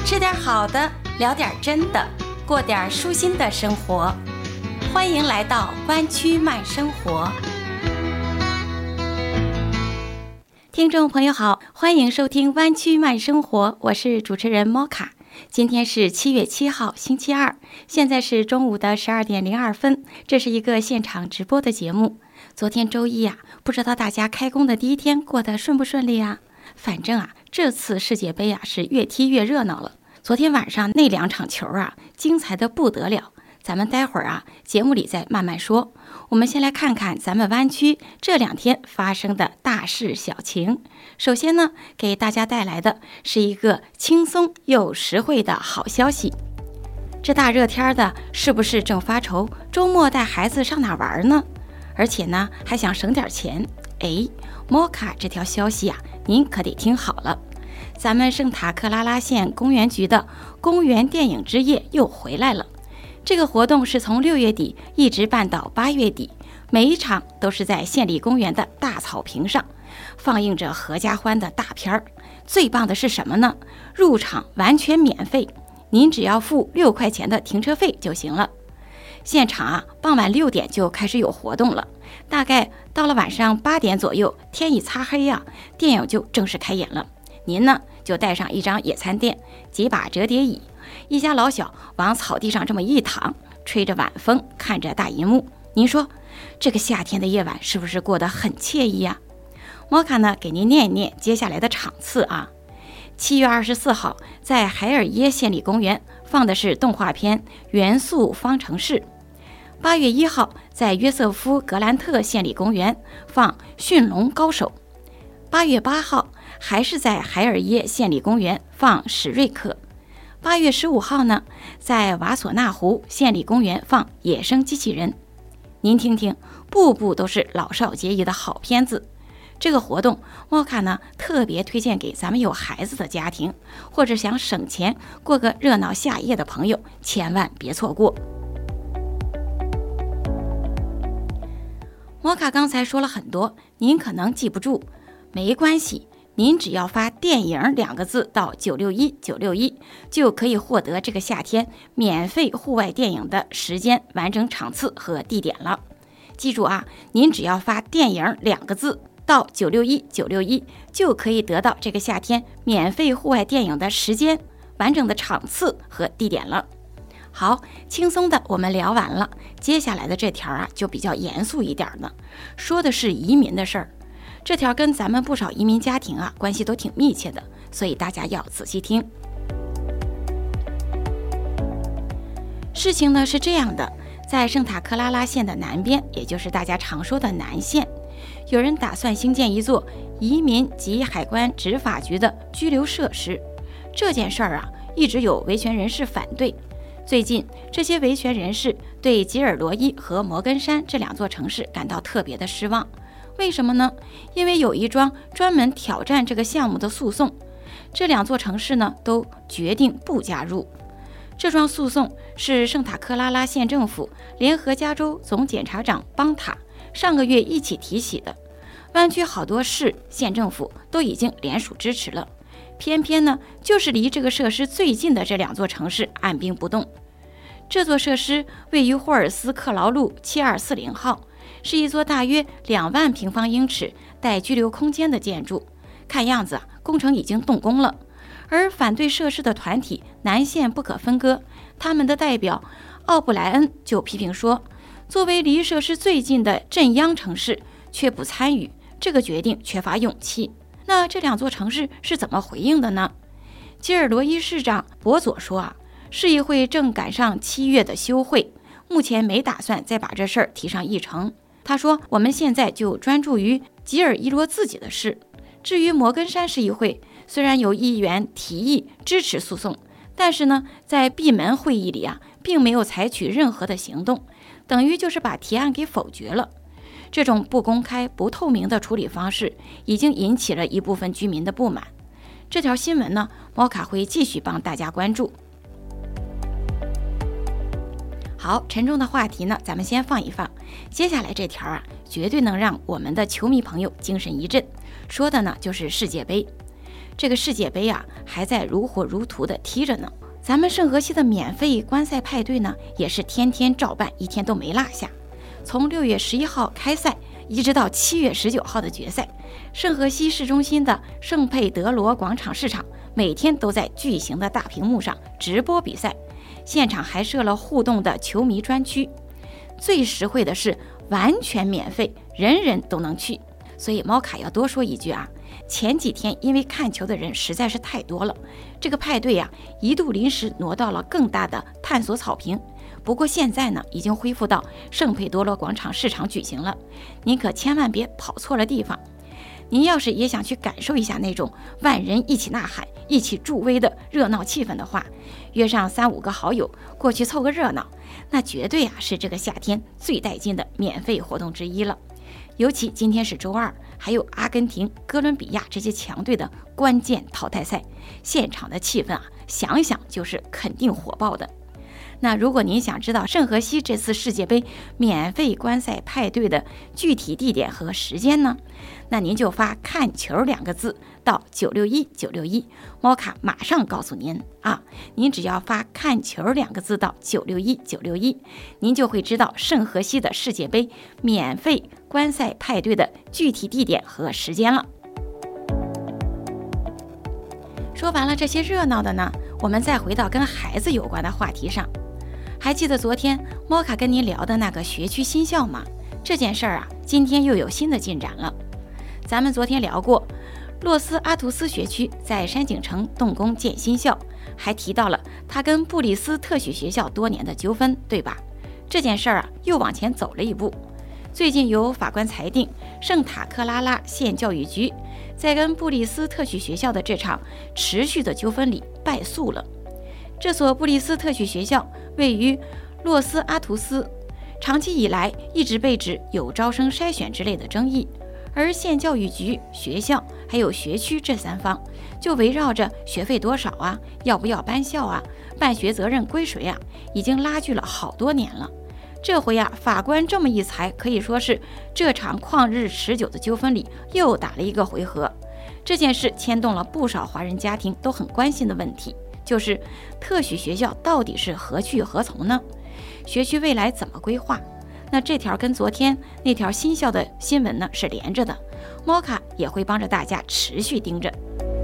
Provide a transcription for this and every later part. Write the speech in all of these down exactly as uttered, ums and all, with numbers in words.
吃点好的，聊点真的，过点舒心的生活。欢迎来到湾区慢生活。听众朋友好，欢迎收听湾区慢生活，我是主持人莫卡。今天是七月七号，星期二，现在是中午的十二点零二分。这是一个现场直播的节目。昨天周一啊，不知道大家开工的第一天过得顺不顺利啊？反正啊，这次世界杯啊是越踢越热闹了。昨天晚上那两场球啊，精彩的不得了。咱们待会儿啊，节目里再慢慢说。我们先来看看咱们湾区这两天发生的大事小情。首先呢，给大家带来的是一个轻松又实惠的好消息。这大热天的，是不是正发愁周末带孩子上哪玩呢？而且呢，还想省点钱。哎，摩卡这条消息啊，您可得听好了。咱们圣塔克拉拉县公园局的公园电影之夜又回来了。这个活动是从六月底一直办到八月底，每一场都是在县立公园的大草坪上，放映着合家欢的大片儿。最棒的是什么呢？入场完全免费，您只要付六块钱的停车费就行了。现场啊，傍晚六点就开始有活动了，大概到了晚上八点左右，天一擦黑啊，电影就正式开演了。您呢，就带上一张野餐垫，几把折叠椅，一家老小往草地上这么一躺，吹着晚风，看着大银幕。您说这个夏天的夜晚是不是过得很惬意呀？摩卡呢，给您念一念接下来的场次啊。七月二十四号，在海尔耶县立公园放的是动画片《元素方程式》。八月一号，在约瑟夫格兰特县立公园放《驯龙高手》。八月八号，还是在海尔耶县立公园放《史瑞克》。八月十五号呢，在瓦索纳湖县立公园放《野生机器人》。您听听，步步都是老少皆宜的好片子。这个活动，莫卡呢特别推荐给咱们有孩子的家庭，或者想省钱过个热闹夏夜的朋友，千万别错过。莫卡刚才说了很多，您可能记不住，没关系，您只要发电影两个字到九六一九六一，就可以获得这个夏天免费户外电影的时间、完整场次和地点了。记住啊，您只要发电影两个字到九六一九六一，就可以得到这个夏天免费户外电影的时间、完整的场次和地点了。好，轻松的我们聊完了，接下来的这条啊就比较严肃一点呢，说的是移民的事儿。这条跟咱们不少移民家庭啊关系都挺密切的，所以大家要仔细听。事情呢是这样的，在圣塔克拉拉县的南边，也就是大家常说的南县，有人打算兴建一座移民及海关执法局的拘留设施。这件事儿啊，一直有维权人士反对。最近，这些维权人士对吉尔罗伊和摩根山这两座城市感到特别的失望。为什么呢？因为有一桩专门挑战这个项目的诉讼，这两座城市呢都决定不加入。这桩诉讼是圣塔克拉拉县政府联合加州总检察长邦塔上个月一起提起的。湾区好多市县政府都已经联署支持了，偏偏呢就是离这个设施最近的这两座城市按兵不动。这座设施位于霍尔斯克劳路七二四零号，是一座大约两万平方英尺带居留空间的建筑。看样子啊，工程已经动工了。而反对设施的团体南县不可分割，他们的代表奥布莱恩就批评说，作为离设施最近的镇央城市却不参与，这个决定缺乏勇气。那这两座城市是怎么回应的呢？吉尔罗伊市长博佐说啊，市议会正赶上七月的休会，目前没打算再把这事儿提上议程。他说，我们现在就专注于吉尔伊罗自己的事。至于摩根山市议会，虽然有议员提议支持诉讼，但是呢，在闭门会议里啊，并没有采取任何的行动，等于就是把提案给否决了。这种不公开、不透明的处理方式已经引起了一部分居民的不满。这条新闻呢，摩卡会继续帮大家关注。好，沉重的话题呢，咱们先放一放。接下来这条啊，绝对能让我们的球迷朋友精神一振。说的呢，就是世界杯。 这个世界杯啊还在如火如荼的踢着呢。咱们圣荷西的免费观赛派对呢，也是天天照办，一天都没落下。从六月十一号开赛，一直到七月十九号的决赛，圣荷西市中心的圣佩德罗广场市场每天都在巨型的大屏幕上直播比赛，现场还设了互动的球迷专区。最实惠的是完全免费，人人都能去。所以猫卡要多说一句啊，前几天因为看球的人实在是太多了，这个派对呀、啊、一度临时挪到了更大的探索草坪。不过现在呢，已经恢复到圣佩多罗广场市场举行了，您可千万别跑错了地方。您要是也想去感受一下那种万人一起呐喊、一起助威的热闹气氛的话，约上三五个好友过去凑个热闹，那绝对啊是这个夏天最带劲的免费活动之一了。尤其今天是周二，还有阿根廷、哥伦比亚这些强队的关键淘汰赛，现场的气氛啊，想想就是肯定火爆的。那如果您想知道圣荷西这次世界杯免费观赛派对的具体地点和时间呢，那您就发看球两个字到九六一九六一，猫卡马上告诉您啊。您只要发看球两个字到九六一九六一，您就会知道圣荷西的世界杯免费观赛派对的具体地点和时间了。说完了这些热闹的呢，我们再回到跟孩子有关的话题上。还记得昨天猫卡跟您聊的那个学区新校吗？这件事儿啊，今天又有新的进展了。咱们昨天聊过，洛斯阿图斯学区在山景城动工建新校，还提到了他跟布里斯特许学校多年的纠纷，对吧？这件事儿啊，又往前走了一步。最近由法官裁定，圣塔克拉拉县教育局在跟布里斯特许学校的这场持续的纠纷里败诉了。这所布里斯特许学校位于洛斯阿图斯，长期以来一直被指有招生筛选之类的争议，而县教育局、学校还有学区这三方就围绕着学费多少啊，要不要搬校啊，办学责任归谁啊，已经拉锯了好多年了。这回啊，法官这么一裁，可以说是这场旷日持久的纠纷里又打了一个回合。这件事牵动了不少华人家庭都很关心的问题，就是特许学校到底是何去何从呢？学区未来怎么规划？那这条跟昨天那条新校的新闻呢是连着的，猫卡也会帮着大家持续盯着。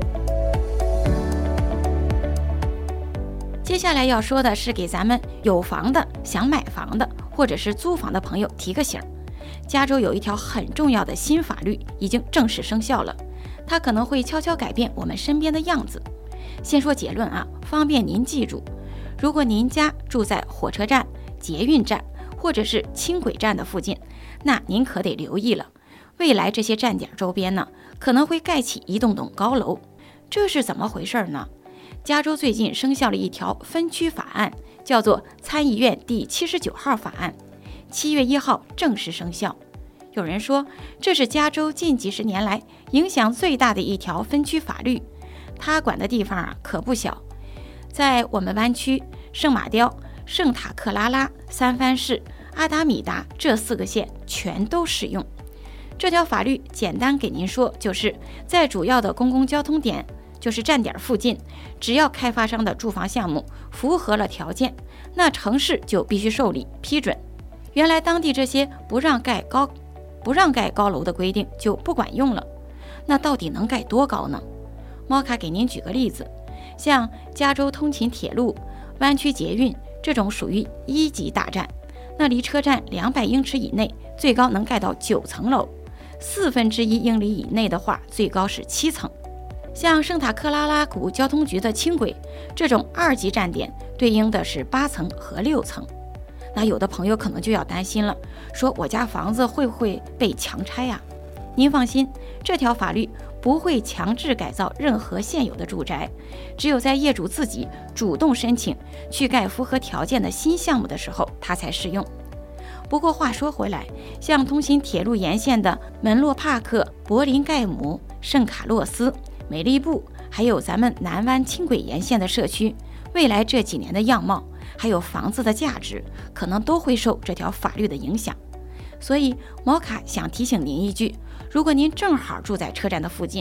接下来要说的是给咱们有房的、想买房的或者是租房的朋友提个醒儿，加州有一条很重要的新法律已经正式生效了，它可能会悄悄改变我们身边的样子。先说结论啊，方便您记住。如果您家住在火车站、捷运站或者是轻轨站的附近，那您可得留意了。未来这些站点周边呢，可能会盖起一栋栋高楼。这是怎么回事呢？加州最近生效了一条分区法案，叫做参议院第七十九号法案，七月一号正式生效。有人说，这是加州近几十年来影响最大的一条分区法律。它管的地方啊可不小，在我们湾区、圣马雕、圣塔克拉拉、三藩市、阿达米达这四个县全都适用。这条法律简单给您说，就是在主要的公共交通点，就是站点附近，只要开发商的住房项目符合了条件，那城市就必须受理批准。原来当地这些不让盖高不让盖高楼的规定就不管用了。那到底能盖多高呢？猫卡给您举个例子，像加州通勤铁路、湾区捷运这种属于一级大站，那离车站两百英尺以内，最高能盖到九层楼；四分之一英里以内的话，最高是七层。像圣塔克拉拉谷交通局的轻轨这种二级站点，对应的是八层和六层。那有的朋友可能就要担心了，说我家房子会不会被强拆呀？您放心，这条法律不会强制改造任何现有的住宅，只有在业主自己主动申请去盖符合条件的新项目的时候，它才适用。不过话说回来，像通行铁路沿线的门洛帕克、柏林盖姆、圣卡洛斯、美利布，还有咱们南湾轻轨沿线的社区，未来这几年的样貌，还有房子的价值，可能都会受这条法律的影响。所以毛卡想提醒您一句，如果您正好住在车站的附近，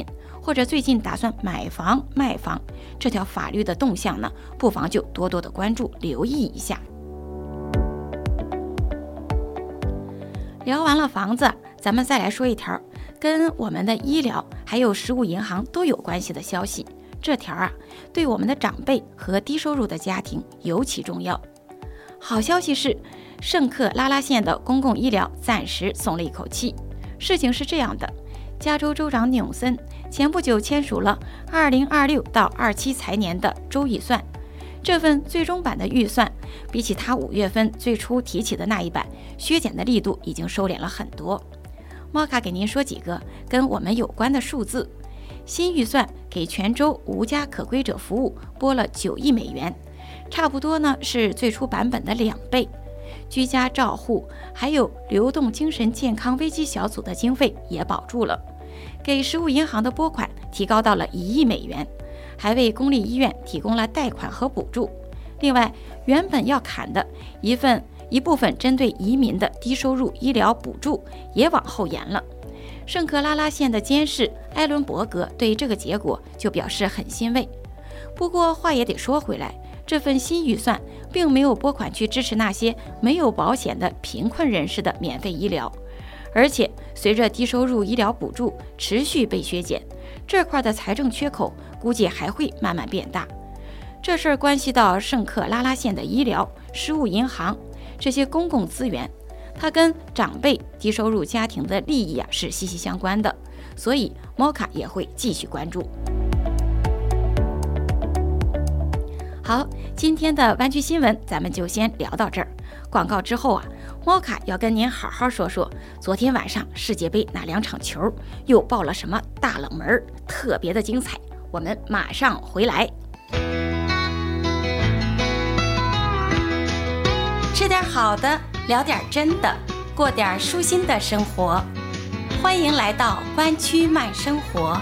或者最近打算买房卖房，这条法律的动向呢，不妨就多多的关注留意一下。聊完了房子，咱们再来说一条跟我们的医疗还有食物银行都有关系的消息。这条啊，对我们的长辈和低收入的家庭尤其重要。好消息是，圣克拉拉县的公共医疗暂时松了一口气。事情是这样的，加州州长纽森前不久签署了二零二六到二七财年的州预算。这份最终版的预算，比起他五月份最初提起的那一版，削减的力度已经收敛了很多。莫卡给您说几个跟我们有关的数字。新预算给全州无家可归者服务拨了九亿美元，差不多呢是最初版本的两倍。居家照护还有流动精神健康危机小组的经费也保住了，给食物银行的拨款提高到了一亿美元，还为公立医院提供了贷款和补助。另外，原本要砍的一份一部分针对移民的低收入医疗补助也往后延了。圣克拉拉县的监事艾伦伯格对这个结果就表示很欣慰。不过话也得说回来，这份新预算并没有拨款去支持那些没有保险的贫困人士的免费医疗，而且随着低收入医疗补助持续被削减，这块的财政缺口估计还会慢慢变大。这事儿关系到圣克拉拉县的医疗、食物银行这些公共资源，它跟长辈、低收入家庭的利益啊是息息相关的，所以摩卡也会继续关注。好，今天的湾区新闻咱们就先聊到这儿。广告之后啊，摩卡要跟您好好说说昨天晚上世界杯那两场球又爆了什么大冷门，特别的精彩。我们马上回来。吃点好的，聊点真的，过点舒心的生活。欢迎来到湾区慢生活。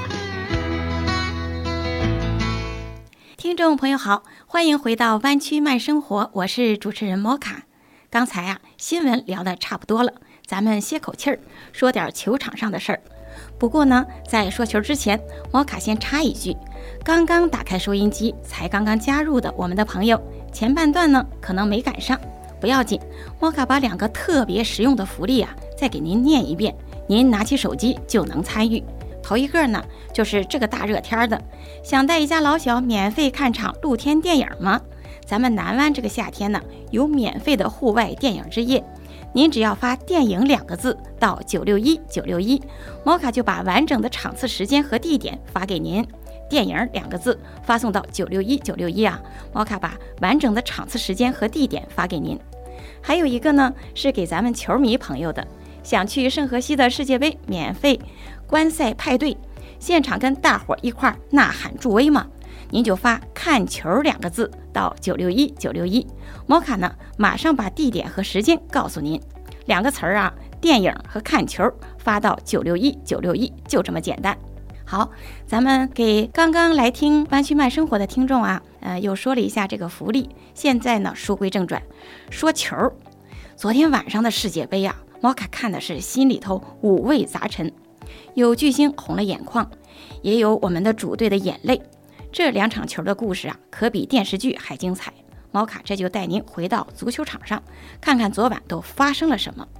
听众朋友好，欢迎回到湾区慢生活，我是主持人摩卡。刚才啊，新闻聊得差不多了，咱们歇口气儿，说点球场上的事儿。不过呢，在说球之前，摩卡先插一句，刚刚打开收音机，才刚刚加入的我们的朋友，前半段呢可能没赶上，不要紧，摩卡把两个特别实用的福利啊，再给您念一遍，您拿起手机就能参与。头一个呢，就是这个大热天的，想带一家老小免费看场露天电影吗？咱们南湾这个夏天呢，有免费的户外电影之夜，您只要发电影两个字到九六一九六一，摩卡就把完整的场次时间和地点发给您。电影两个字发送到九六一九六一啊，摩卡把完整的场次时间和地点发给您。还有一个呢，是给咱们球迷朋友的，想去圣荷西的世界杯免费观赛派对，现场跟大伙一块呐喊助威吗？您就发看球两个字到九六一九六一，摩卡呢马上把地点和时间告诉您。两个词儿啊，电影和看球，发到九六一九六一，就这么简单。好，咱们给刚刚来听湾区慢生活的听众啊，呃，又说了一下这个福利。现在呢，书归正传，说球。昨天晚上的世界杯啊，摩卡看的是心里头五味杂陈，有巨星红了眼眶，也有我们的主队的眼泪。这两场球的故事啊，可比电视剧还精彩。摩卡这就带您回到足球场上，看看昨晚都发生了什么。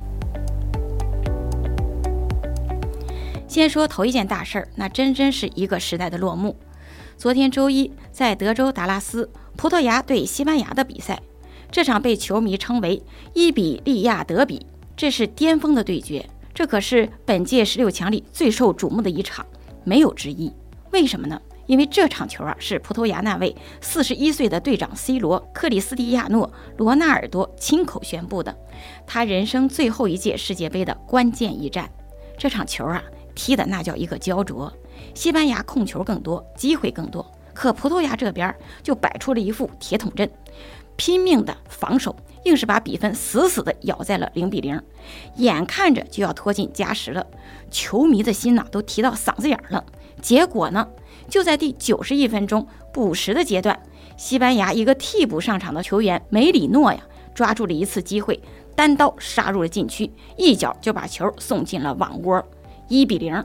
先说头一件大事儿，那真真是一个时代的落幕。昨天周一，在德州达拉斯，葡萄牙对西班牙的比赛，这场被球迷称为伊比利亚德比，这是巅峰的对决，这可是本届十六强里最受瞩目的一场，没有之一。为什么呢？因为这场球啊，是葡萄牙那位四十一岁的队长 C 罗克里斯蒂亚诺罗纳尔多亲口宣布的，他人生最后一届世界杯的关键一战。这场球啊，踢的那叫一个焦灼，西班牙控球更多，机会更多，可葡萄牙这边就摆出了一副铁桶阵，拼命的防守，硬是把比分死死的咬在了零比零，眼看着就要拖进加时了，球迷的心呢都提到嗓子眼了。结果呢，就在第九十一分钟补时的阶段，西班牙一个替补上场的球员梅里诺呀，抓住了一次机会，单刀杀入了禁区，一脚就把球送进了网窝，一比零。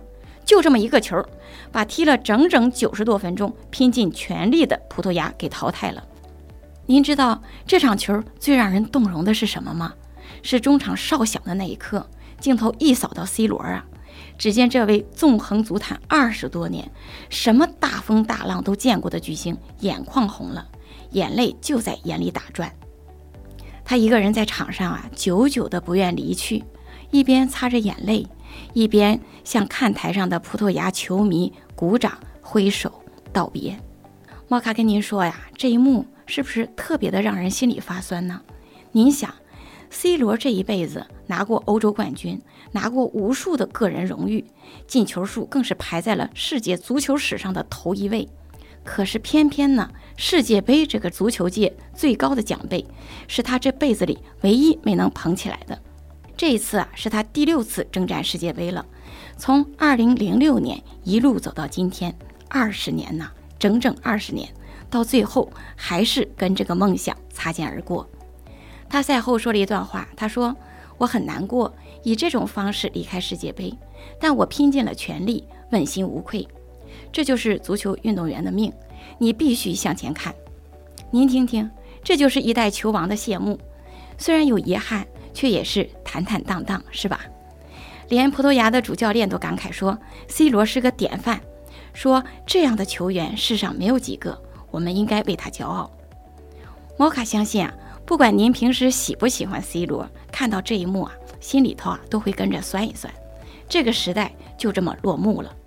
就这么一个球，把踢了整整九十多分钟，拼尽全力的葡萄牙给淘汰了。您知道这场球最让人动容的是什么吗？是中场哨响的那一刻，镜头一扫到 C 罗啊，只见这位纵横足坛二十多年，什么大风大浪都见过的巨星，眼眶红了，眼泪就在眼里打转。他一个人在场上啊，久久的不愿离去，一边擦着眼泪，一边向看台上的葡萄牙球迷鼓掌挥手道别。猫卡跟您说呀，这一幕是不是特别的让人心里发酸呢？您想 C 罗这一辈子拿过欧洲冠军，拿过无数的个人荣誉，进球数更是排在了世界足球史上的头一位。可是偏偏呢，世界杯这个足球界最高的奖杯，是他这辈子里唯一没能捧起来的。这一次啊，是他第六次征战世界杯了，从二零零六年一路走到今天，二十年呐，整整二十年，到最后还是跟这个梦想擦肩而过。他赛后说了一段话，他说：我很难过以这种方式离开世界杯，但我拼尽了全力，问心无愧。这就是足球运动员的命，你必须向前看。您听听，这就是一代球王的谢幕，虽然有遗憾，却也是坦坦荡荡，是吧？连葡萄牙的主教练都感慨说 C 罗是个典范，说这样的球员世上没有几个，我们应该为他骄傲。摩卡相信啊，不管您平时喜不喜欢 C 罗，看到这一幕啊，心里头啊都会跟着酸一酸。这个时代就这么落幕了。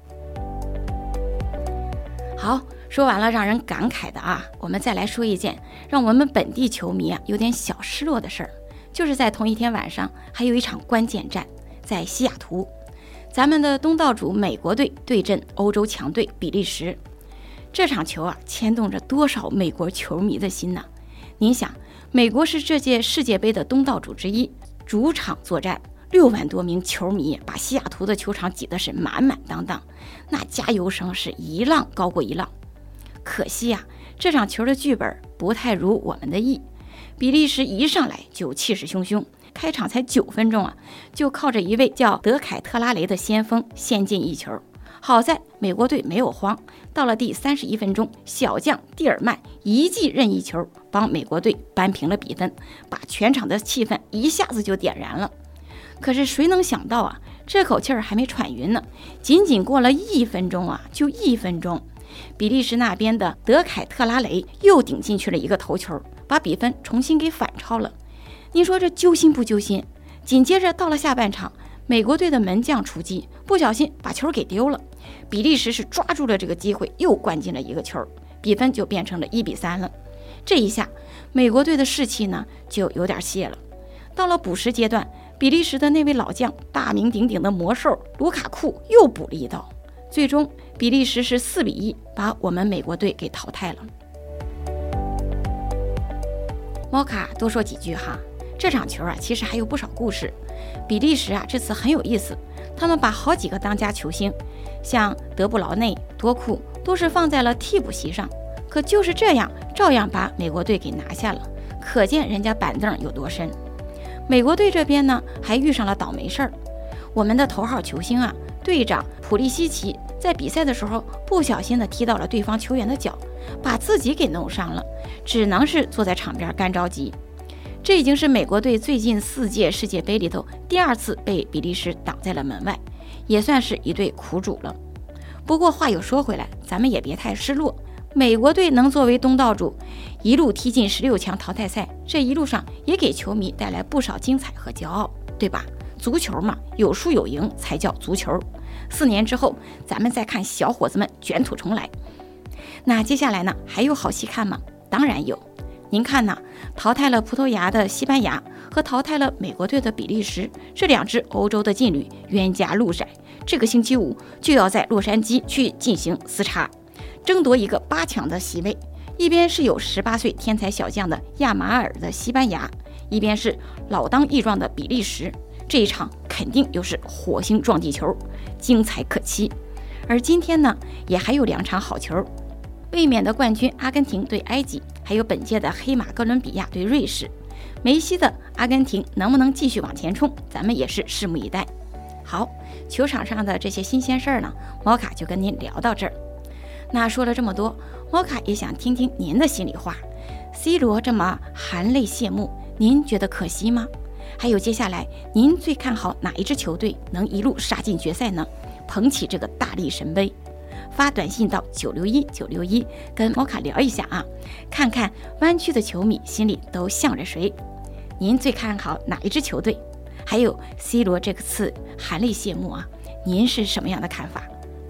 好，说完了让人感慨的啊，我们再来说一件让我们本地球迷啊有点小失落的事儿，就是在同一天晚上，还有一场关键战在西雅图，咱们的东道主美国队对阵欧洲强队比利时。这场球啊，牵动着多少美国球迷的心呢？您想，美国是这届世界杯的东道主之一，主场作战，六万多名球迷把西雅图的球场挤得是满满当当，那加油声是一浪高过一浪。可惜啊，这场球的剧本不太如我们的意。比利时一上来就气势汹汹，开场才九分钟啊，就靠着一位叫德凯特拉雷的先锋先进一球。好在美国队没有慌，到了第三十一分钟，小将蒂尔曼一记任意球帮美国队扳平了比分，把全场的气氛一下子就点燃了。可是谁能想到啊，这口气儿还没喘匀呢，仅仅过了一分钟啊，就一分钟，比利时那边的德凯特拉雷又顶进去了一个头球，把比分重新给反超了。您说这揪心不揪心？紧接着到了下半场，美国队的门将出击，不小心把球给丢了，比利时是抓住了这个机会，又灌进了一个球，比分就变成了一比三了。这一下，美国队的士气呢就有点泄了。到了补时阶段，比利时的那位老将，大名鼎鼎的魔兽卢卡库又补了一刀，最终比利时是四比一把我们美国队给淘汰了。猫卡多说几句哈，这场球啊，其实还有不少故事。比利时啊，这次很有意思，他们把好几个当家球星，像德布劳内、多库，都是放在了替补席上，可就是这样，照样把美国队给拿下了，可见人家板凳有多深。美国队这边呢，还遇上了倒霉事儿。我们的头号球星啊，队长普利西奇在比赛的时候不小心的踢到了对方球员的脚，把自己给弄伤了，只能是坐在场边干着急。这已经是美国队最近四届世界杯里头第二次被比利时挡在了门外，也算是一对苦主了。不过话又说回来，咱们也别太失落，美国队能作为东道主一路踢进十六强淘汰赛，这一路上也给球迷带来不少精彩和骄傲，对吧？足球嘛，有输有赢才叫足球。四年之后，咱们再看小伙子们卷土重来。那接下来呢，还有好戏看吗？当然有。您看呢，淘汰了葡萄牙的西班牙和淘汰了美国队的比利时，这两支欧洲的劲旅冤家路窄，这个星期五就要在洛杉矶去进行厮杀，争夺一个八强的席位。一边是有十八岁天才小将的亚马尔的西班牙，一边是老当益壮的比利时，这一场肯定又是火星撞地球，精彩可期。而今天呢，也还有两场好球，卫冕的冠军阿根廷对埃及，还有本届的黑马哥伦比亚对瑞士。梅西的阿根廷能不能继续往前冲，咱们也是拭目以待。好， 球场上的这些新鲜事儿呢，摩卡就跟您聊到这儿。那说了这么多，摩卡也想听听您的心里话。C 罗这么含泪谢幕，您觉得可惜吗？还有接下来您最看好哪一支球队能一路杀进决赛呢？捧起这个大力神杯。发短信到九六一九六一跟摩卡聊一下啊，看看湾区的球迷心里都向着谁。您最看好哪一支球队？还有 C 罗这次含泪谢幕啊，您是什么样的看法？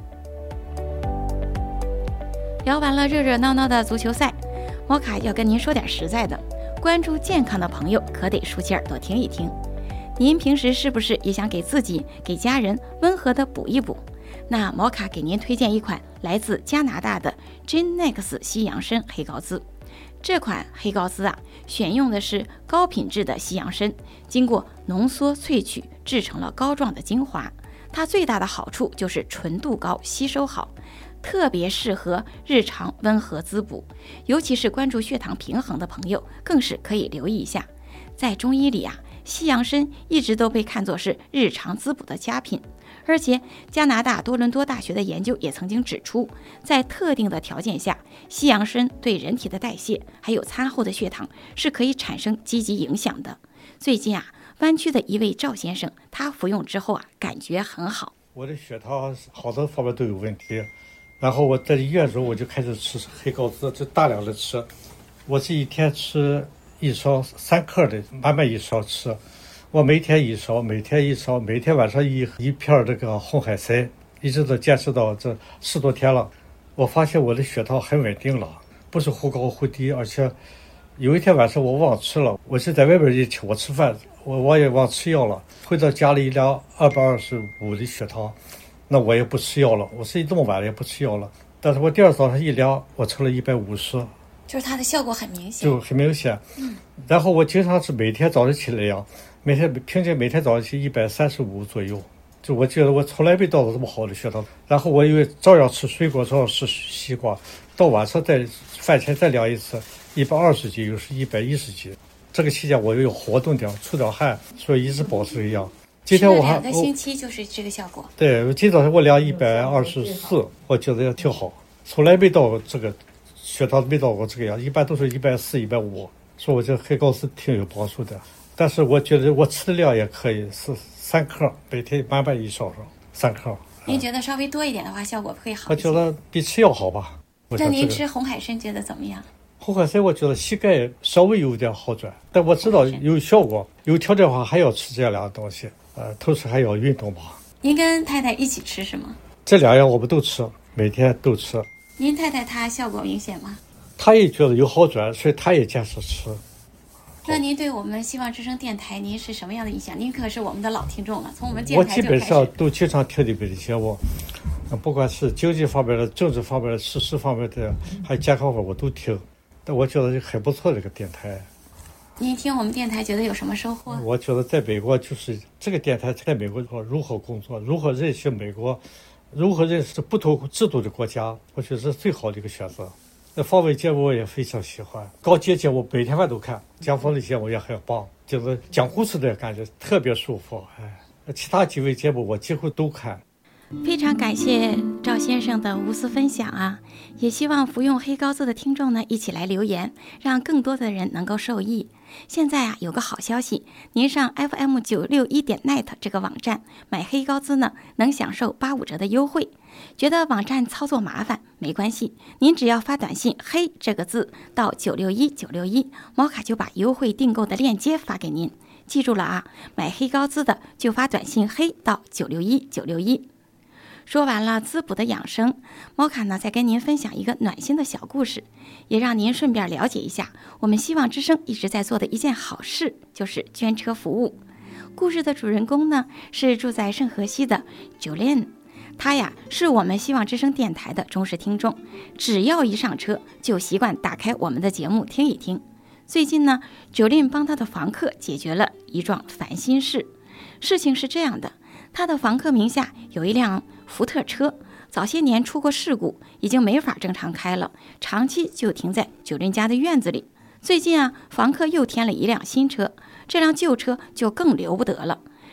聊完了热热闹闹的足球赛，摩卡要跟您说点实在的，关注健康的朋友可得竖起耳朵听一听。您平时是不是也想给自己给家人温和的补一补？那摩卡给您推荐一款来自加拿大的 Genex 西洋参黑膏滋。这款黑膏滋啊，选用的是高品质的西洋参，经过浓缩萃取制成了膏状的精华。它最大的好处就是纯度高，吸收好，特别适合日常温和滋补，尤其是关注血糖平衡的朋友，更是可以留意一下。在中医里啊，西洋参一直都被看作是日常滋补的佳品。而且加拿大多伦多大学的研究也曾经指出，在特定的条件下，西洋参对人体的代谢还有餐后的血糖是可以产生积极影响的。最近啊，湾区的一位赵先生，他服用之后啊，感觉很好。 我的血糖好多方面都有问题，然后我在医院的时候我就开始吃黑膏滋，就大量的吃，我是一天吃一勺三克的，慢慢一勺吃。我每天一勺，每天一勺，每天晚上一一片这个红海参，一直都坚持到这十多天了。我发现我的血糖很稳定了，不是忽高忽低，而且有一天晚上我忘吃了，我是在外边一吃，我吃饭我我也忘吃药了，回到家里一量二百二十五的血糖，那我也不吃药了，我是这么晚了也不吃药了。但是我第二早上一量，我称了一百五十， 就是它的效果很明显， 就很明显。 嗯， 然后我经常是每天早上起来量。每天平均每天早上起一百三十五左右，就我觉得我从来没到过这么好的血糖。然后我因为照样吃水果，照样吃西瓜，到晚上再饭前再量一次，一百二十几，又是一百一十几。这个期间我又有活动点，出点汗，所以一直保持这样。今天我还两个星期就是这个效果。 对，今早上我量一百二十四，我觉得也挺好，从来没到过这个血糖没到过这个样，一般都是一百四、一百五，所以我觉得黑膏滋挺有帮助的。但是我觉得我吃的量也可以，是三克，每天慢慢一勺勺，三克。 您觉得稍微多一点的话，效果会好一些？ 我觉得比吃药好吧。 那您吃红海参觉得怎么样？ 红海参我觉得膝盖稍微有点好转，但我知道有效果，有条件的话还要吃这两样东西，呃，同时还要运动吧。 您跟太太一起吃是吗？ 这两样我们都吃，每天都吃。 您太太她效果明显吗？ 她也觉得有好转，所以她也坚持吃。 那您对我们希望之声电台您是什么样的印象？您可是我们的老听众了，从我们电台就开始。 我基本上都经常听你们的节目，不管是经济方面的、政治方面的、时事方面的，还有健康方面我都听。但我觉得很不错，这个电台。 您听我们电台觉得有什么收获？ 我觉得在美国就是这个电台在美国如何工作，如何认识美国，如何认识不同制度的国家，我觉得是最好的一个选择。那访问节目我也非常喜欢，高阶节目每天晚都看，讲访的节目也很棒，就是讲故事的感觉特别舒服。哎，其他几位节目我几乎都看。 非常感谢赵先生的无私分享啊！也希望服用黑膏滋的听众呢一起来留言，让更多的人能够受益。现在啊有个好消息，您上 F M 九六一点 net 这个网站买黑膏滋呢，能享受八五折的优惠。觉得网站操作麻烦没关系，您只要发短信黑这个字到九六一九六一，摩卡就把优惠订购的链接发给您。记住了啊，买黑膏滋的就发短信黑到九六一九六一。说完了滋补的养生，摩卡呢再跟您分享一个暖心的小故事，也让您顺便了解一下我们希望之声一直在做的一件好事，就是捐车服务。故事的主人公呢是住在圣荷西的 Jolene， 他呀是我们希望之声电台的忠实听众，只要一上车就习惯打开我们的节目听一听。最近呢 Jolene 帮他的房客解决了一桩烦心事。事情是这样的，他的房客名下有一辆福特车，早些年出过事故，已经没法正常开了，长期就停在九林家的院子里。最近啊，房客又添了一辆新车，这辆旧车就更留不得了。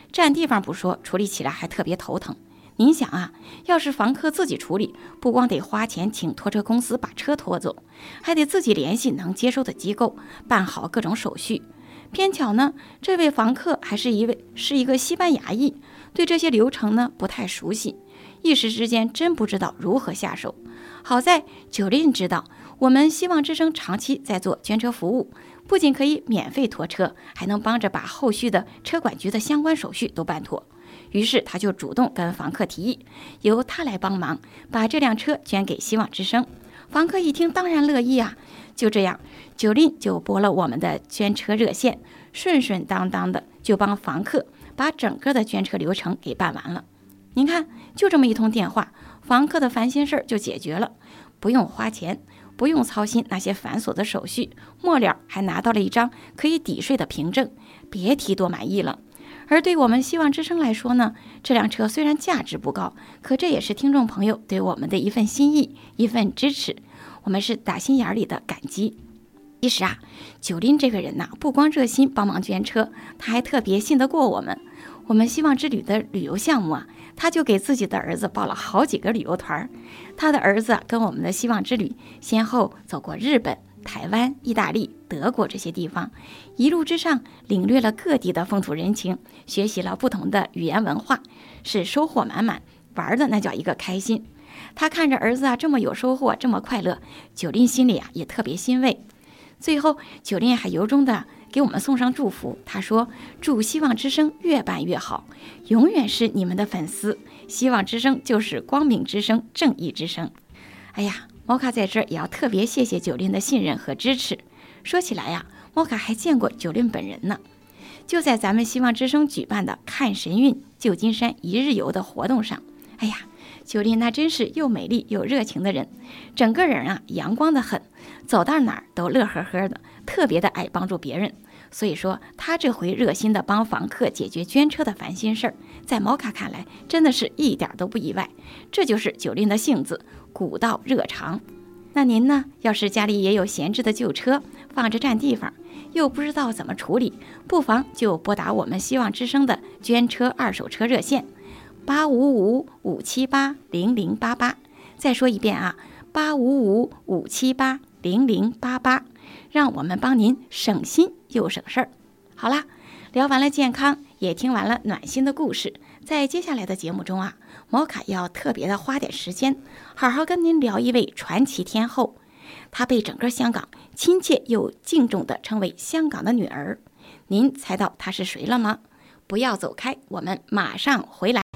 占地方不说，处理起来还特别头疼。您想啊，要是房客自己处理，不光得花钱请拖车公司把车拖走，还得自己联系能接收的机构，办好各种手续。偏巧呢，这位房客还是一位是一个西班牙裔，对这些流程呢不太熟悉，一时之间真不知道如何下手。好在九令知道我们希望之声长期在做捐车服务，不仅可以免费拖车，还能帮着把后续的车管局的相关手续都办妥。于是他就主动跟房客提议，由他来帮忙把这辆车捐给希望之声。房客一听当然乐意啊。就这样，九令就拨了我们的捐车热线，顺顺当当的就帮房客把整个的捐车流程给办完了。您看，就这么一通电话，房客的烦心事儿就解决了，不用花钱，不用操心那些繁琐的手续，末了还拿到了一张可以抵税的凭证，别提多满意了。而对我们希望之声来说呢，这辆车虽然价值不高，可这也是听众朋友对我们的一份心意，一份支持，我们是打心眼里的感激。其实啊，九令这个人呐、啊，不光热心帮忙捐车，他还特别信得过我们。我们希望之旅的旅游项目啊，他就给自己的儿子报了好几个旅游团。他的儿子跟我们的希望之旅先后走过日本、台湾、意大利、德国这些地方，一路之上领略了各地的风土人情，学习了不同的语言文化，是收获满满，玩的那叫一个开心。他看着儿子啊这么有收获，这么快乐，九令心里啊也特别欣慰。最后九令还由衷的给我们送上祝福，他说：祝希望之声越办越好，永远是你们的粉丝，希望之声就是光明之声，正义之声。哎呀，摩卡在这儿也要特别谢谢九令的信任和支持。说起来呀，摩卡还见过九令本人呢，就在咱们希望之声举办的看神韵旧金山一日游的活动上。哎呀，九令那真是又美丽又热情的人，整个人啊阳光的很，走到哪儿都乐呵呵的，特别的爱帮助别人。所以说他这回热心的帮房客解决捐车的烦心事儿，在摩卡看来真的是一点都不意外，这就是九令的性子，古道热肠。那您呢，要是家里也有闲置的旧车放着占地方，又不知道怎么处理，不妨就拨打我们希望之声的捐车二手车热线八五五五七八零零八八。再说一遍啊，八五五五七八零零八八，让我们帮您省心又省事儿。好啦，聊完了健康，也听完了暖心的故事，在接下来的节目中啊，摩卡要特别的花点时间，好好跟您聊一位传奇天后。她被整个香港亲切又敬重地称为香港的女儿。您猜到她是谁了吗？不要走开，我们马上回来。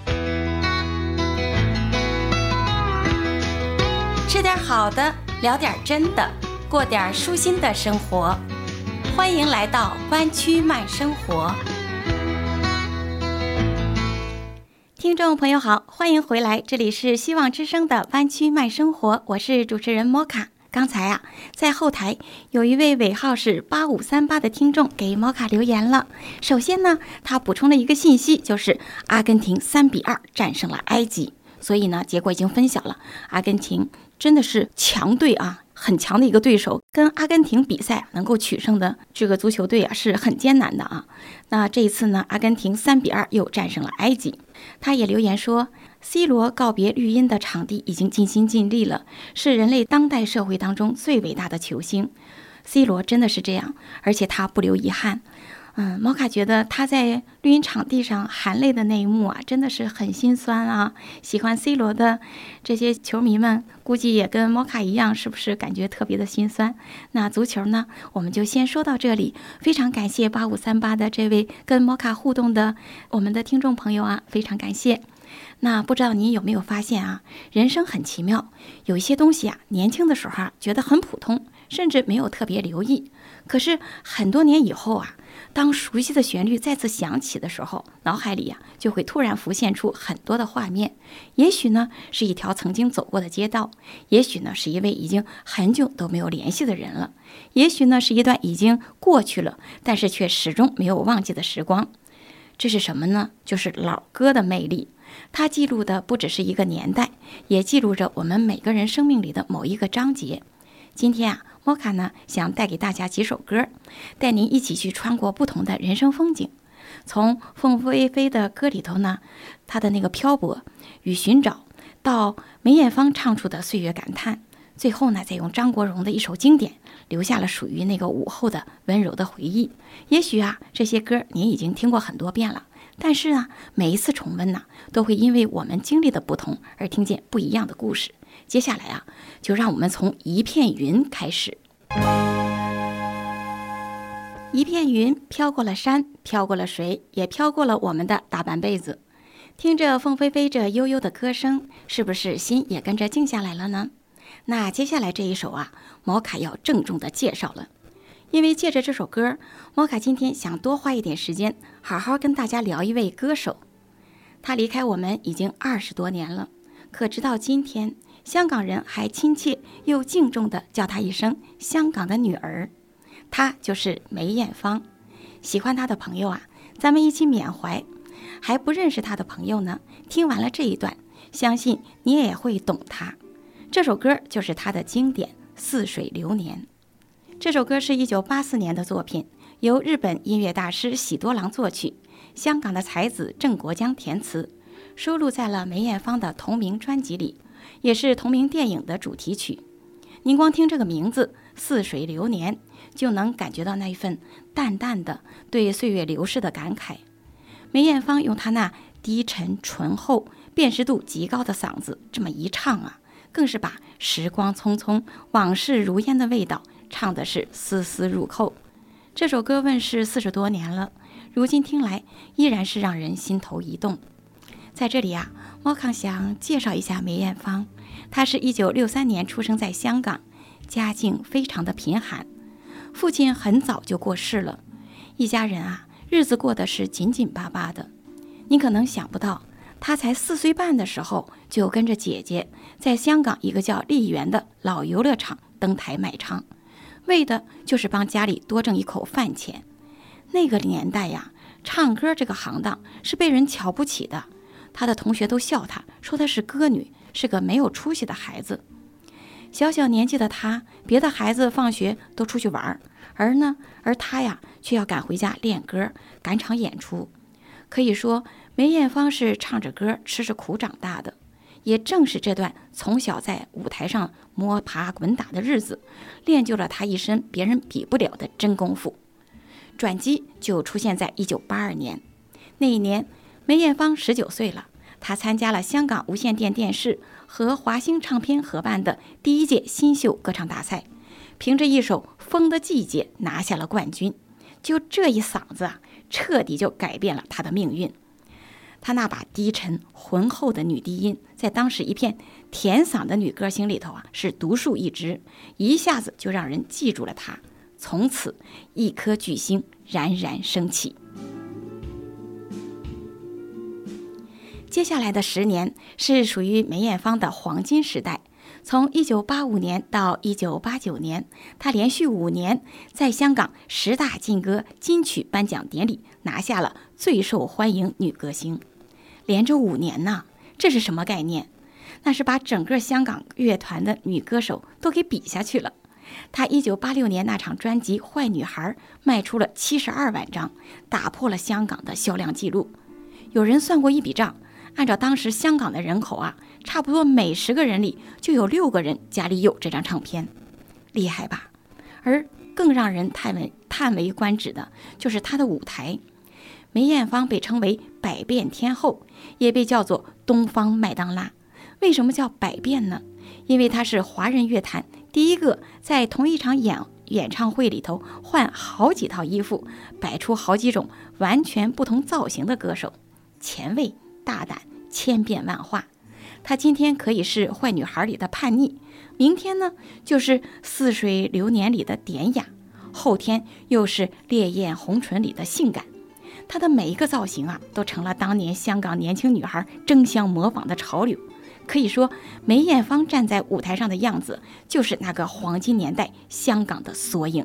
吃点好的，聊点真的，过点舒心的生活。欢迎来到湾区慢生活。听众朋友好，欢迎回来，这里是希望之声的湾区慢生活，我是主持人摩卡。刚才啊，在后台有一位尾号是八五三八的听众给摩卡留言了。首先呢，他补充了一个信息，就是阿根廷三比二战胜了埃及，所以呢，结果已经分晓了。阿根廷真的是强队啊，很强的一个对手，跟阿根廷比赛能够取胜的这个足球队啊是很艰难的啊。那这一次呢，阿根廷三比二又战胜了埃及。他也留言说 C 罗告别绿茵的场地已经尽心尽力了，是人类当代社会当中最伟大的球星。 C 罗真的是这样，而且他不留遗憾。嗯，摩卡觉得他在绿茵场地上含泪的那一幕啊，真的是很心酸啊。喜欢 C 罗的这些球迷们估计也跟摩卡一样，是不是感觉特别的心酸？那足球呢，我们就先说到这里。非常感谢八五三八的这位跟摩卡互动的我们的听众朋友啊，非常感谢。那不知道您有没有发现啊，人生很奇妙，有一些东西啊，年轻的时候啊觉得很普通，甚至没有特别留意，可是很多年以后啊，当熟悉的旋律再次响起的时候，脑海里啊就会突然浮现出很多的画面。也许呢是一条曾经走过的街道，也许呢是一位已经很久都没有联系的人了，也许呢是一段已经过去了但是却始终没有忘记的时光。这是什么呢？就是老歌的魅力。它记录的不只是一个年代，也记录着我们每个人生命里的某一个章节。今天啊，摩卡呢想带给大家几首歌，带您一起去穿过不同的人生风景。 从凤飞飞的歌里头呢，她的那个漂泊与寻找，到梅艳芳唱出的岁月感叹，最后呢，再用张国荣的一首经典，留下了属于那个午后的温柔的回忆。也许啊，这些歌您已经听过很多遍了，但是呢，每一次重温呢，都会因为我们经历的不同而听见不一样的故事。接下来啊，就让我们从一片云开始。一片云飘过了山，飘过了水，也飘过了我们的大半辈子。听着凤飞飞这悠悠的歌声，是不是心也跟着静下来了呢？那接下来这一首啊，毛卡要郑重的介绍了。因为借着这首歌，毛卡今天想多花一点时间，好好跟大家聊一位歌手。他离开我们已经二十多年了，可直到今天，香港人还亲切又敬重地叫她一声香港的女儿。她就是梅艳芳。喜欢她的朋友啊，咱们一起缅怀；还不认识她的朋友呢，听完了这一段，相信你也会懂她。这首歌就是她的经典《似水流年》。这首歌是一九八四年的作品，由日本音乐大师喜多郎作曲，香港的才子郑国江填词，收录在了梅艳芳的同名专辑里，也是同名电影的主题曲。您光听这个名字《似水流年》，就能感觉到那一份淡淡的对岁月流逝的感慨。梅艳芳用她那低沉醇厚、辨识度极高的嗓子这么一唱啊，更是把时光匆匆、往事如烟的味道唱的是丝丝入扣。这首歌问世四十多年了，如今听来依然是让人心头一动。在这里啊，猫康想介绍一下梅艳芳。她是一九六三年出生在香港，家境非常的贫寒，父亲很早就过世了，一家人啊，日子过得是紧紧巴巴的。你可能想不到，她才四岁半的时候，就跟着姐姐在香港一个叫丽园的老游乐场登台卖唱，为的就是帮家里多挣一口饭钱。那个年代呀，唱歌这个行当是被人瞧不起的，她的同学都笑她，说她是歌女，是个没有出息的孩子。小小年纪的她，别的孩子放学都出去玩，而呢，而她呀，却要赶回家练歌，赶场演出。可以说，梅艳芳是唱着歌，吃着苦长大的。也正是这段从小在舞台上摸爬滚打的日子，练就了她一身别人比不了的真功夫。转机就出现在一九八二年，那一年梅艳芳十九岁了，她参加了香港无线电电视和华星唱片合办的第一届新秀歌唱大赛，凭着一首《风的季节》拿下了冠军。就这一嗓子啊，彻底就改变了她的命运。她那把低沉浑厚的女低音，在当时一片甜嗓的女歌星里头啊，是独树一帜，一下子就让人记住了她。从此，一颗巨星冉冉升起。接下来的十年是属于梅艳芳的黄金时代。从一九八五年到一九八九年，她连续五年在香港十大劲歌金曲颁奖典礼拿下了最受欢迎女歌星。连着五年呢，这是什么概念？那是把整个香港乐团的女歌手都给比下去了。她一九八六年那场专辑《坏女孩》卖出了七十二万张，打破了香港的销量记录。有人算过一笔账，按照当时香港的人口啊，差不多每十个人里就有六个人家里有这张唱片，厉害吧？而更让人叹为叹为观止的就是她的舞台。梅艳芳被称为百变天后，也被叫做东方麦当娜。为什么叫百变呢？因为她是华人乐坛第一个在同一场演演唱会里头换好几套衣服，摆出好几种完全不同造型的歌手，前卫大胆，千变万化。她今天可以是坏女孩里的叛逆，明天呢就是似水流年里的典雅，后天又是烈焰红唇里的性感。她的每一个造型啊，都成了当年香港年轻女孩争相模仿的潮流。可以说，梅艳芳站在舞台上的样子，就是那个黄金年代香港的缩影。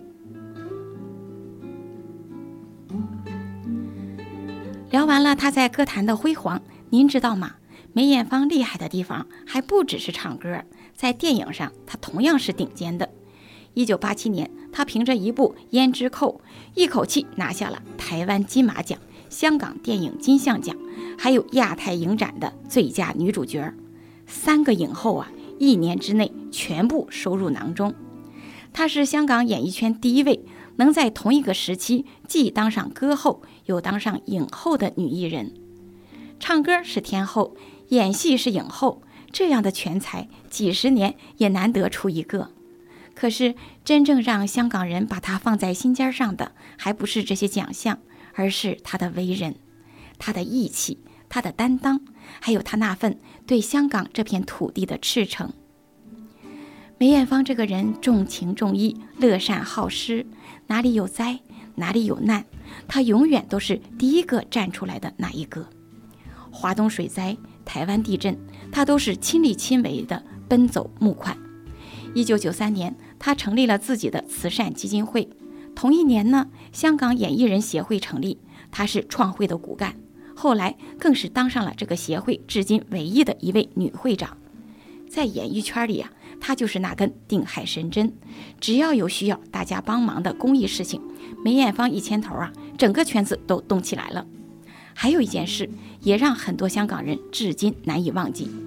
聊完了她在歌坛的辉煌，您知道吗？梅艳芳厉害的地方还不只是唱歌，在电影上她同样是顶尖的。一九八七年，她凭着一部《胭脂扣》，一口气拿下了台湾金马奖香港电影金像奖，还有亚太影展的最佳女主角。三个影后啊，一年之内全部收入囊中。她是香港演艺圈第一位能在同一个时期既当上歌后又当上影后的女艺人。唱歌是天后，演戏是影后，这样的全才几十年也难得出一个。可是真正让香港人把她放在心尖上的，还不是这些奖项，而是她的为人，她的义气，她的担当，还有她那份对香港这片土地的赤诚。梅艳芳这个人重情重义，乐善好施，哪里有灾，哪里有难，她永远都是第一个站出来的那一个。华东水灾、台湾地震，她都是亲力亲为的奔走募款。一九九三年，她成立了自己的慈善基金会。同一年呢，香港演艺人协会成立，她是创会的骨干，后来更是当上了这个协会至今唯一的一位女会长。在演艺圈里啊，她就是那根定海神针，只要有需要大家帮忙的公益事情，梅艳芳一牵头啊，整个圈子都动起来了。还有一件事也让很多香港人至今难以忘记。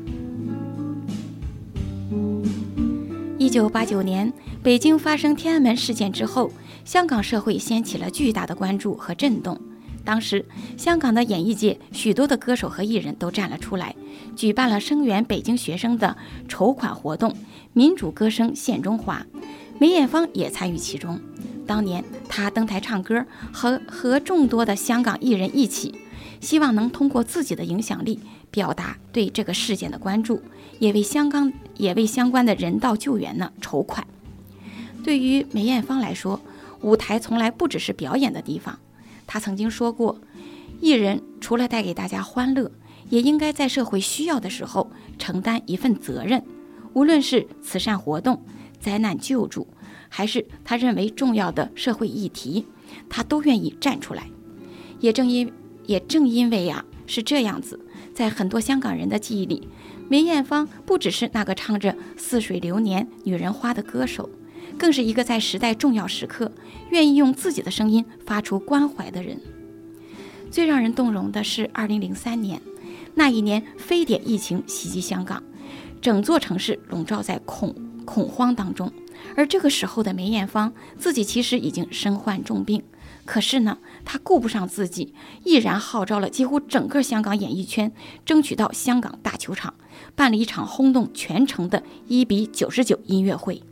一九八九年，北京发生天安门事件之后，香港社会掀起了巨大的关注和震动。当时，香港的演艺界许多的歌手和艺人都站了出来，举办了声援北京学生的筹款活动“民主歌声献中华”，梅艳芳也参与其中。当年，她登台唱歌，和和众多的香港艺人一起，希望能通过自己的影响力表达对这个事件的关注，也为香港也为相关的人道救援呢筹款。对于梅艳芳来说，舞台从来不只是表演的地方。她曾经说过，艺人除了带给大家欢乐，也应该在社会需要的时候承担一份责任。无论是慈善活动、灾难救助，还是他认为重要的社会议题，他都愿意站出来。也正因也正因为呀、啊、是这样子，在很多香港人的记忆里，梅艳芳不只是那个唱着似水流年女人花的歌手，更是一个在时代重要时刻愿意用自己的声音发出关怀的人。最让人动容的是二零零三年，那一年非典疫情袭击香港，整座城市笼罩在恐恐慌当中。而这个时候的梅艳芳自己其实已经身患重病，可是呢，她顾不上自己，毅然号召了几乎整个香港演艺圈，争取到香港大球场办了一场轰动全城的一比九十九音乐会。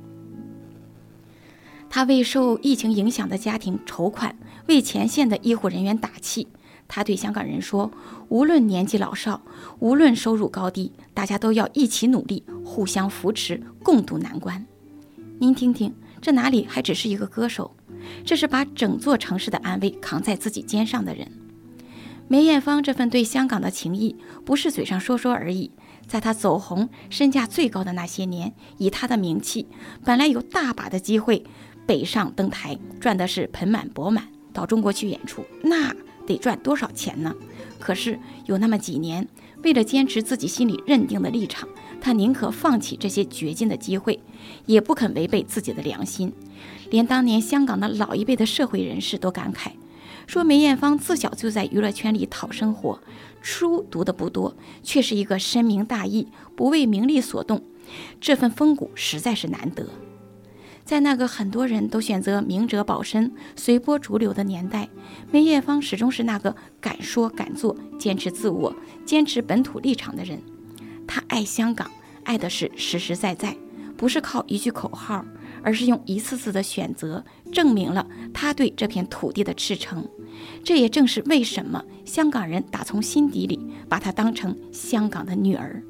她为受疫情影响的家庭筹款，为前线的医护人员打气。她对香港人说，无论年纪老少，无论收入高低，大家都要一起努力，互相扶持，共度难关。您听听，这哪里还只是一个歌手，这是把整座城市的安危扛在自己肩上的人。梅艳芳这份对香港的情谊，不是嘴上说说而已。在她走红、身价最高的那些年，以她的名气，本来有大把的机会北上登台，赚的是盆满钵满，到中国去演出，那得赚多少钱呢？可是有那么几年，为了坚持自己心里认定的立场，她宁可放弃这些掘金的机会，也不肯违背自己的良心。连当年香港的老一辈的社会人士都感慨，说梅艳芳自小就在娱乐圈里讨生活，书读的不多，却是一个深明大义、不为名利所动，这份风骨实在是难得。在那个很多人都选择明哲保身、随波逐流的年代，梅艳芳始终是那个敢说敢做、坚持自我、坚持本土立场的人。她爱香港，爱的是实实在在，不是靠一句口号，而是用一次次的选择证明了她对这片土地的赤诚。这也正是为什么香港人打从心底里把她当成香港的女儿。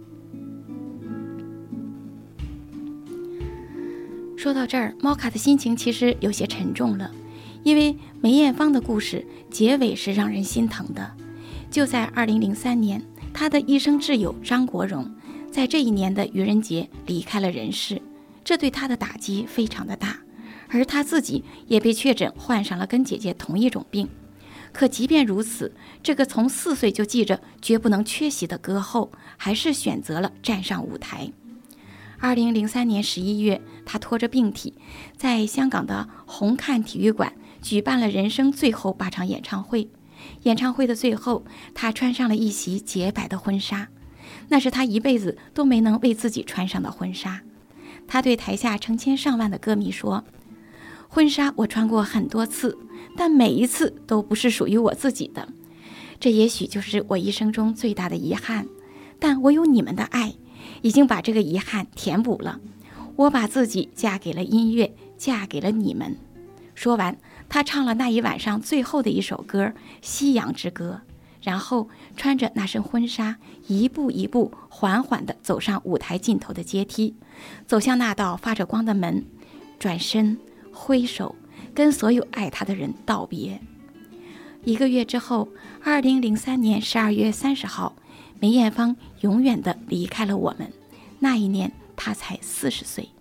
说到这儿，猫卡的心情其实有些沉重了，因为梅艳芳的故事结尾是让人心疼的。就在二零零三年，她的一生挚友张国荣在这一年的愚人节离开了人世，这对她的打击非常的大，而她自己也被确诊患上了跟姐姐同一种病。可即便如此，这个从四岁就记着绝不能缺席的歌后，还是选择了站上舞台。二零零三年十一月，他拖着病体，在香港的红磡体育馆举办了人生最后八场演唱会。 演唱会的最后，他穿上了一袭洁白的婚纱，那是他一辈子都没能为自己穿上的婚纱。他对台下成千上万的歌迷说，婚纱我穿过很多次，但每一次都不是属于我自己的，这也许就是我一生中最大的遗憾，但我有你们的爱，已经把这个遗憾填补了。我把自己嫁给了音乐，嫁给了你们。说完，他唱了那一晚上最后的一首歌《夕阳之歌》，然后穿着那身婚纱，一步一步缓缓地走上舞台尽头的阶梯，走向那道发着光的门，转身挥手跟所有爱他的人道别。一个月之后，二零零三年十二月三十号，梅艳芳永远地离开了我们。那一年她才四十岁。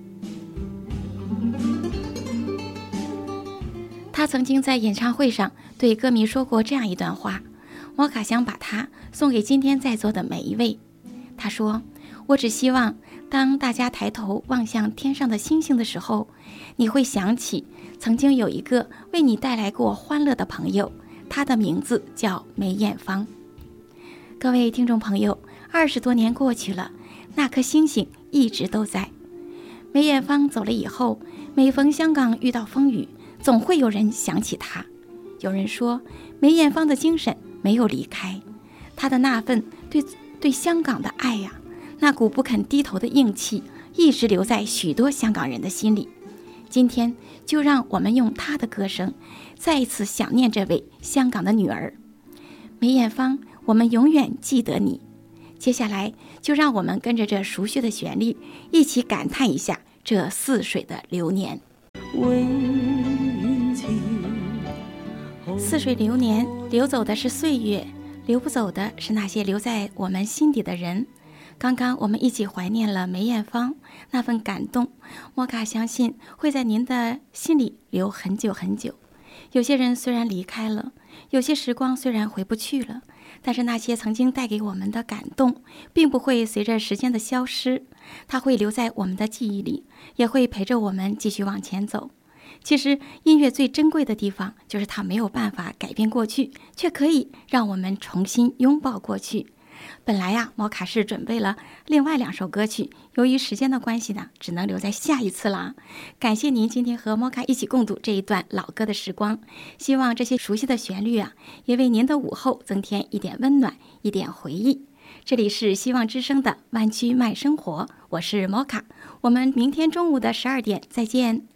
她曾经在演唱会上对歌迷说过这样一段话，摩卡想把它送给今天在座的每一位。她说，我只希望当大家抬头望向天上的星星的时候，你会想起曾经有一个为你带来过欢乐的朋友，他的名字叫梅艳芳。各位听众朋友，二十多年过去了，那颗星星一直都在。梅艳芳走了以后，每逢香港遇到风雨，总会有人想起她。有人说，梅艳芳的精神没有离开，她的那份对对香港的爱呀、啊，那股不肯低头的硬气，一直留在许多香港人的心里。今天就让我们用她的歌声，再一次想念这位香港的女儿梅艳芳。我们永远记得你。接下来就让我们跟着这熟悉的旋律，一起感叹一下这似水的流年。似水流年，流走的是岁月，流不走的是那些留在我们心底的人。刚刚我们一起怀念了梅艳芳，那份感动，摩卡相信会在您的心里留很久很久。有些人虽然离开了，有些时光虽然回不去了，但是那些曾经带给我们的感动，并不会随着时间的消失，它会留在我们的记忆里，也会陪着我们继续往前走。其实音乐最珍贵的地方，就是它没有办法改变过去，却可以让我们重新拥抱过去。本来呀，摩卡是准备了另外两首歌曲，由于时间的关系呢，只能留在下一次了。感谢您今天和摩卡一起共度这一段老歌的时光，希望这些熟悉的旋律啊，也为您的午后增添一点温暖，一点回忆。这里是希望之声的湾区慢生活，我是摩卡，我们明天中午的十二点再见。